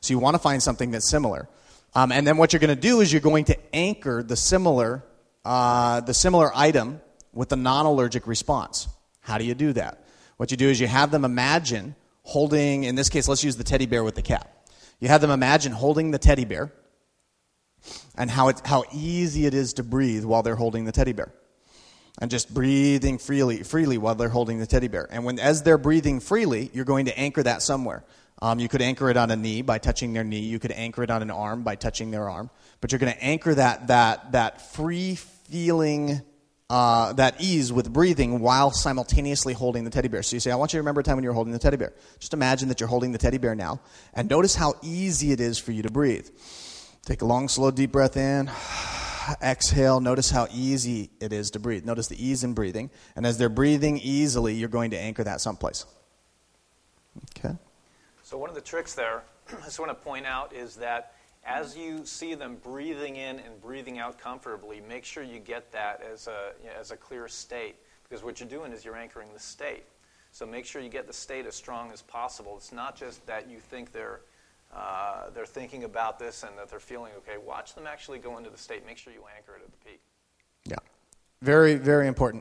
So you want to find something that's similar. And then what you're going to do is you're going to anchor the similar item with a non-allergic response. How do you do that? What you do is you have them imagine holding, in this case, let's use the teddy bear with the cat. You have them imagine holding the teddy bear and how easy it is to breathe while they're holding the teddy bear. And just breathing freely while they're holding the teddy bear. And as they're breathing freely, you're going to anchor that somewhere. You could anchor it on a knee by touching their knee. You could anchor it on an arm by touching their arm. But you're going to anchor that free feeling, that ease with breathing while simultaneously holding the teddy bear. So you say, I want you to remember a time when you were holding the teddy bear. Just imagine that you're holding the teddy bear now. And notice how easy it is for you to breathe. Take a long, slow, deep breath in. Exhale. Notice how easy it is to breathe. Notice the ease in breathing. And as they're breathing easily, you're going to anchor that someplace. Okay. So one of the tricks there, I just want to point out, is that as you see them breathing in and breathing out comfortably, make sure you get that as a clear state. Because what you're doing is you're anchoring the state. So make sure you get the state as strong as possible. It's not just that you think they're thinking about this and that they're feeling okay. Watch them actually go into the state. Make sure you anchor it at the peak. Yeah, very, very important.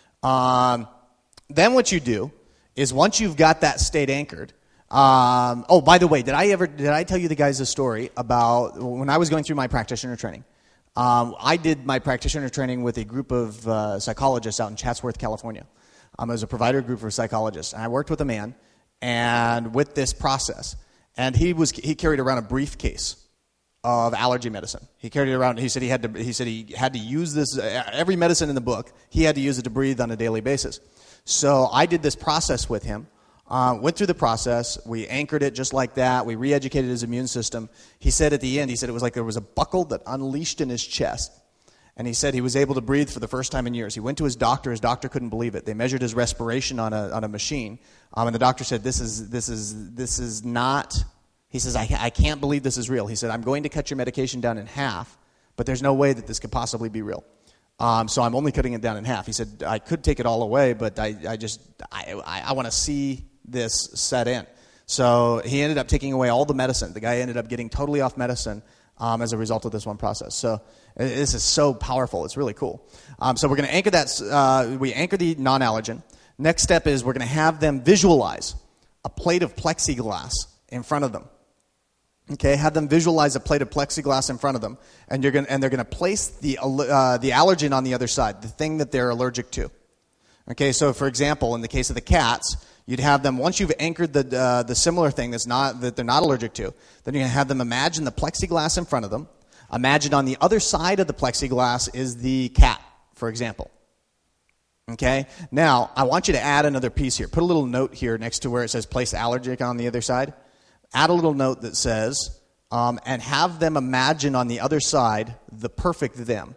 Then what you do is once you've got that state anchored. By the way, did I tell you the guys a story about when I was going through my practitioner training? I did my practitioner training with a group of psychologists out in Chatsworth, California. It was a provider group for psychologists, and I worked with a man, and with this process. And he carried around a briefcase of allergy medicine. He carried it around. He said he had to use this. Every medicine in the book, he had to use it to breathe on a daily basis. So I did this process with him. Went through the process. We anchored it just like that. We re-educated his immune system. He said at the end, it was like there was a buckle that unleashed in his chest. And he said he was able to breathe for the first time in years. He went to his doctor. His doctor couldn't believe it. They measured his respiration on a machine. And the doctor said, this is not, he says, I can't believe this is real. He said, I'm going to cut your medication down in half, but there's no way that this could possibly be real. So I'm only cutting it down in half. He said, I could take it all away, but I want to see this set in. So he ended up taking away all the medicine. The guy ended up getting totally off medicine as a result of this one process. So this is so powerful. It's really cool. So we're going to anchor that. We anchor the non-allergen. Next step is we're going to have them visualize a plate of plexiglass in front of them. Okay, have them visualize a plate of plexiglass in front of them, and they're going to place the allergen on the other side, the thing that they're allergic to. Okay, so for example, in the case of the cats, you'd have them, once you've anchored the similar thing that they're not allergic to, then you're going to have them imagine the plexiglass in front of them. Imagine on the other side of the plexiglass is the cat, for example. Okay, now I want you to add another piece here. Put a little note here next to where it says place allergic on the other side. Add a little note that says, and have them imagine on the other side the perfect them.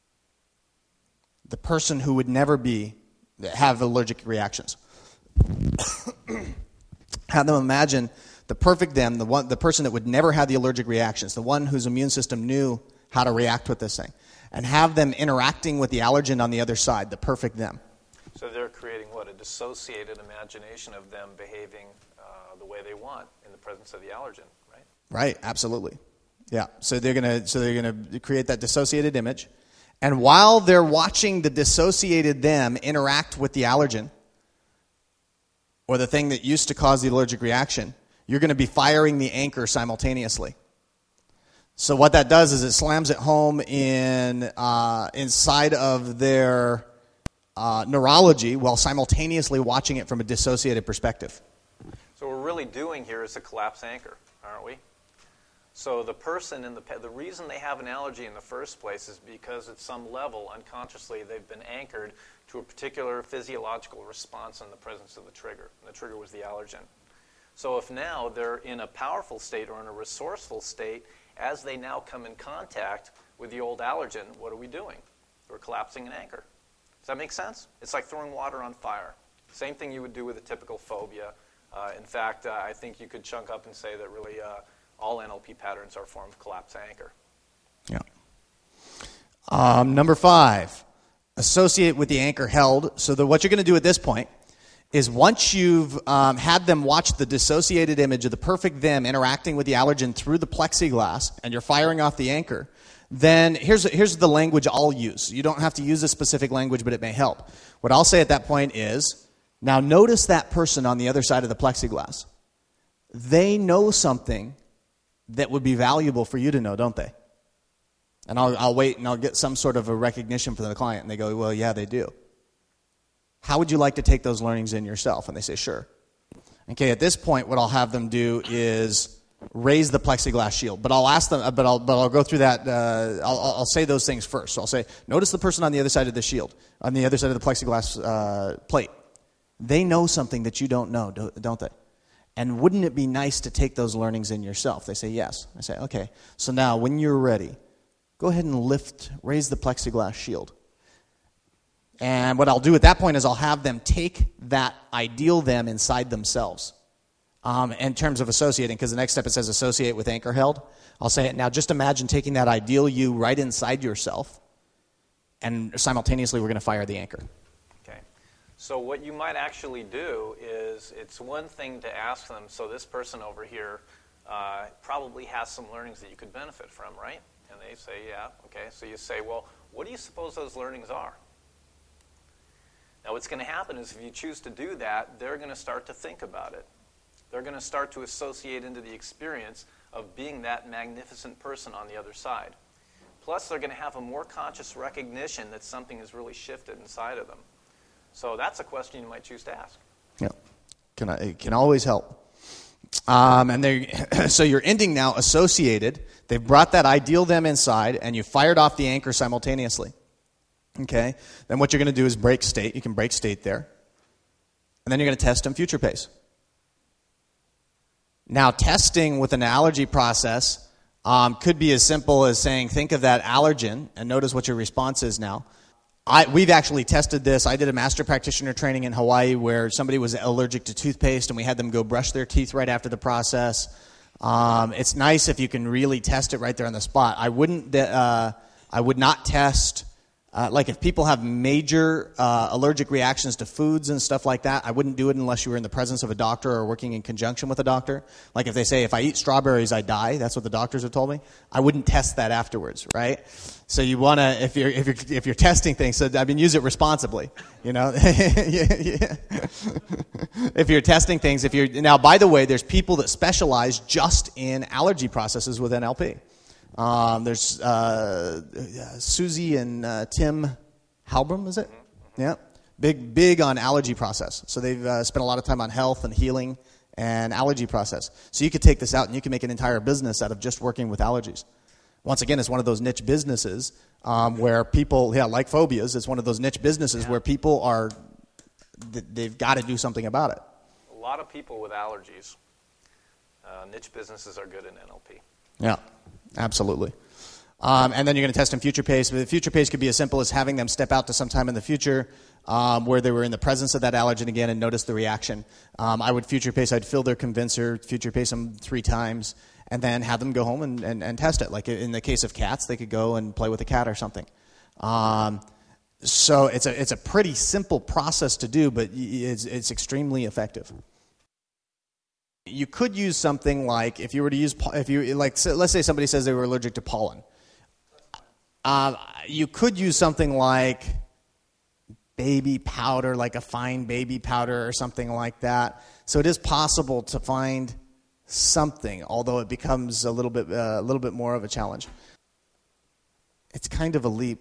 The person who would never have allergic reactions. Have them imagine the perfect them, the person that would never have the allergic reactions, the one whose immune system knew how to react with this thing. And have them interacting with the allergen on the other side, the perfect them. So they're creating a dissociated imagination of them behaving the way they want in the presence of the allergen, right? Right, absolutely. Yeah. So they're gonna create that dissociated image. And while they're watching the dissociated them interact with the allergen, or the thing that used to cause the allergic reaction, you're going to be firing the anchor simultaneously. So what that does is it slams it home inside of their neurology while simultaneously watching it from a dissociated perspective. So what we're really doing here is a collapse anchor, aren't we? So the person the reason they have an allergy in the first place is because at some level, unconsciously, they've been anchored to a particular physiological response in the presence of the trigger. And the trigger was the allergen. So if now they're in a powerful state or in a resourceful state, as they now come in contact with the old allergen, what are we doing? We're collapsing an anchor. Does that make sense? It's like throwing water on fire. Same thing you would do with a typical phobia. In fact, I think you could chunk up and say that really all NLP patterns are a form of collapse anchor. Yeah. Number 5, associate with the anchor held. So what you're going to do at this point is once you've had them watch the dissociated image of the perfect them interacting with the allergen through the plexiglass, and you're firing off the anchor, then here's the language I'll use. You don't have to use a specific language, but it may help. What I'll say at that point is, now notice that person on the other side of the plexiglass. They know something that would be valuable for you to know, don't they? And I'll wait and I'll get some sort of a recognition from the client, and they go, well, yeah, they do. How would you like to take those learnings in yourself? And they say, sure. Okay, at this point, what I'll have them do is raise the plexiglass shield. But I'll ask them, but I'll go through that. I'll say those things first. So I'll say, notice the person on the other side of the shield, on the other side of the plexiglass plate. They know something that you don't know, don't they? And wouldn't it be nice to take those learnings in yourself? They say, yes. I say, okay. So now, when you're ready, go ahead and raise the plexiglass shield. And what I'll do at that point is I'll have them take that ideal them inside themselves in terms of associating, because the next step it says associate with anchor held. I'll say it now. Just imagine taking that ideal you right inside yourself, and simultaneously we're going to fire the anchor. Okay. So what you might actually do is, it's one thing to ask them, so this person over here probably has some learnings that you could benefit from, right? And they say, yeah, okay. So you say, well, what do you suppose those learnings are? Now, what's going to happen is if you choose to do that, they're going to start to think about it. They're going to start to associate into the experience of being that magnificent person on the other side. Plus, they're going to have a more conscious recognition that something has really shifted inside of them. So that's a question you might choose to ask. Yeah, it can always help. So you're ending now associated. They've brought that ideal them inside, and you fired off the anchor simultaneously. Okay? Then what you're going to do is break state. You can break state there. And then you're going to test them future pace. Now, testing with an allergy process could be as simple as saying, think of that allergen, and notice what your response is now. We've actually tested this. I did a master practitioner training in Hawaii where somebody was allergic to toothpaste, and we had them go brush their teeth right after the process. It's nice if you can really test it right there on the spot. I would not test, like if people have major allergic reactions to foods and stuff like that, I wouldn't do it unless you were in the presence of a doctor or working in conjunction with a doctor. Like if they say, if I eat strawberries, I die, that's what the doctors have told me, I wouldn't test that afterwards, right? So you want to, if you're testing things, so I mean, use it responsibly, you know. Yeah. If you're testing things, now, by the way, there's people that specialize just in allergy processes with NLP. There's Susie and Tim Halbram, is it? Yeah, big on allergy process. So they've spent a lot of time on health and healing and allergy process. So you could take this out and you can make an entire business out of just working with allergies. Once again, it's one of those niche businesses where people, like phobias, it's one of those niche businesses where people they've got to do something about it. A lot of people with allergies, niche businesses are good in NLP. Yeah, absolutely. And then you're going to test in future pace. But the future pace could be as simple as having them step out to some time in the future where they were in the presence of that allergen again and notice the reaction. I would future pace. I'd fill their convincer, future pace them 3 times, and then have them go home and test it. Like in the case of cats, they could go and play with a cat or something. So it's a pretty simple process to do, but it's extremely effective. You could use something like let's say somebody says they were allergic to pollen. You could use something like baby powder, like a fine baby powder or something like that. So it is possible to find something, although it becomes a little bit more of a challenge. It's kind of a leap.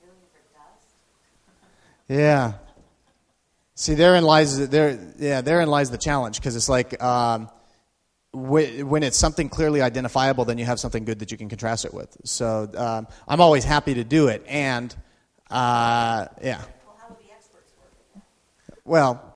Yeah. See, therein lies the challenge, because it's like when it's something clearly identifiable, then you have something good that you can contrast it with. So I'm always happy to do it, and yeah. Well, how do the experts work? Well,